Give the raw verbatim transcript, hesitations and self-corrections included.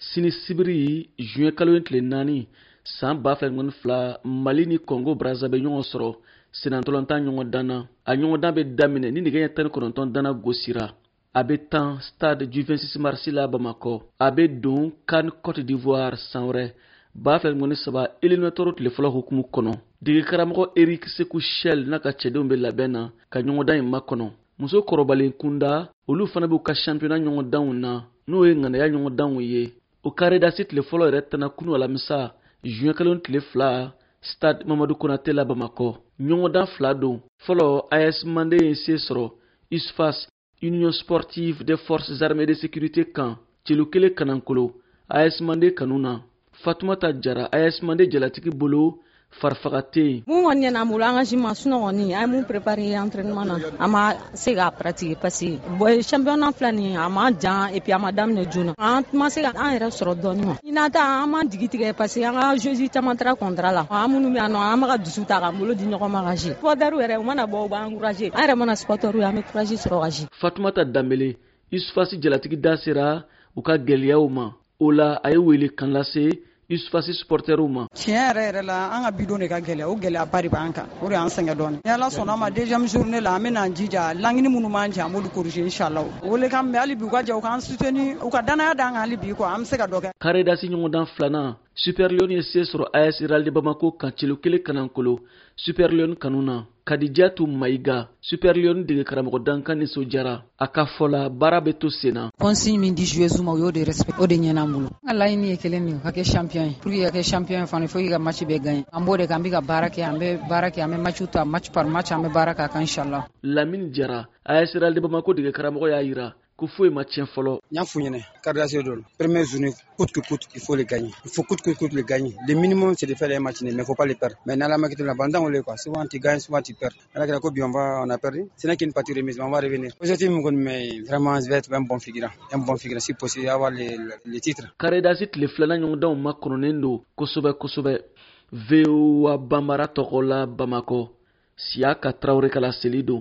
sini sibiri juin kalo in tile naani san ba fila ŋɔni fila Mali ni Congo Brazza bɛ ɲɔgɔn sɔrɔ senatɔlɔntan ɲɔgɔn dan na. A ɲɔgɔn dan bɛ daminɛ ni nɛgɛ ɲɛ tan ni kɔnɔntɔn dana gosira. A bɛ tan stade du vingt-six mars la Bamakɔ. A bɛ don CAN Côte d'Ivoire san wɛrɛ ba fila ŋɔni saba éliminatoire tile fɔlɔ hukumu kɔnɔ. Dege karamɔgɔ Eric Sekou Chel n'a ka cɛdenw bɛ labɛn na ka ɲɔgɔn dan in makɔnɔ. Muso kɔrɔbalen kunda olu fana b'u ka championnat ɲɔgɔn danw na n'o ye ŋanaya ɲɔgɔn danw ye. O karedasi tile fɔlɔ yɛrɛ tana kunu alamisa juin kalo tile fila stade Mamadou Konate la Bamakɔ. Ɲɔgɔn dan fila don. Fɔlɔ A S Mandé ye se sɔrɔ U S F A S Union Sportive des Forces Armées de Sécurité kan celu kelen kanankolo A S Mandé kanu na. Fatoumata Jara A S Mandé jalatigi bolo farfaga tɛ yen. Mun kɔni ɲɛna an bolo engagement sunɔgɔ kɔni an mun préparer entraînement na an ma se k'a pratiquer parce que championnat filɛ nin a ma jan et puis a ma daminɛ joona an ma se ka an yɛrɛ sɔrɔ dɔɔnin ma. Ɲinan ta an ma jigi tigɛ parce que an ka joueurs caman taara contrat la an minnu bɛ yan nɔ an bɛ ka dusu ta k'an bolo di ɲɔgɔn ma ka jouer. Supporters yɛrɛ u mana bɔ u b'an encourager an yɛrɛ mana supporters ye an bɛ courage sɔrɔ ka jouer. Fatoumata Dambele U S F A S jalatigi da sera u ka gɛlɛyaw ma. O la a ye wele kan lase U S F A S supporters ma. Tiɲɛ yɛrɛ yɛrɛ la an ka bidon de ka gɛlɛya o gɛlɛya ba de b'an kan o de y'an sɛgɛn dɔɔnin. Ni Ala sɔnna ma deuxième journée la an bɛ n'an jija laɲini minnu b'an cɛ an b'olu corriger inchallah. O le kan mɛ hali bi u ka jɛ u k'an soutenir u ka danaya d'an kan hali bi quoi an bɛ se ka dɔ kɛ. Karedasi ɲɔgɔn dan filanan Super Lion ye se sɔrɔ A S Real de Bamako kan celu kelen kanankolo. Super Lion kanu na Kadijatu Maïga Super Lion dege karamɔgɔ Dankan nisɔndiyara a ka fɔ la baara bɛ to sen na. Consigne min di joueurs ma o y'o de respect o de ɲɛna an bolo. An ka laɲini ye kelen de ye ka kɛ champion ye pour que ka kɛ champion fana il faut que ka match bɛɛ gagner. An b'o de kan an bɛ ka baara kɛ an bɛ baara kɛ an bɛ match ta match par match an bɛ baara k'a kan inchallah. Lamine Jara A S Real de Bamako dege karamɔgɔ y'a yira ko foyi ma tiɲɛ fɔlɔ. N y'a f'u ɲɛna karidasi dɔ première journée coûte que coûte il faut le gagner il faut coûte que coûte le gagner le minimum c'est de faire les matchs mais il faut pas les perdre mais n'ala ma quitté la bande on les quoi souvent tu gagnes souvent tu perds ala kira ko bi on va on a perdu c'est là qu'une partie remise on va revenir aujourd'hui mais vraiment je vais être un bon figurant un bon figurant si possible avoir les les titres. Karedasi tile filanan ɲɔgɔn danw makɔnɔnen don kosɛbɛ kosɛbɛ. V O A Bambara tɔgɔ la Bamakɔ Siaka Traoré kala seli don.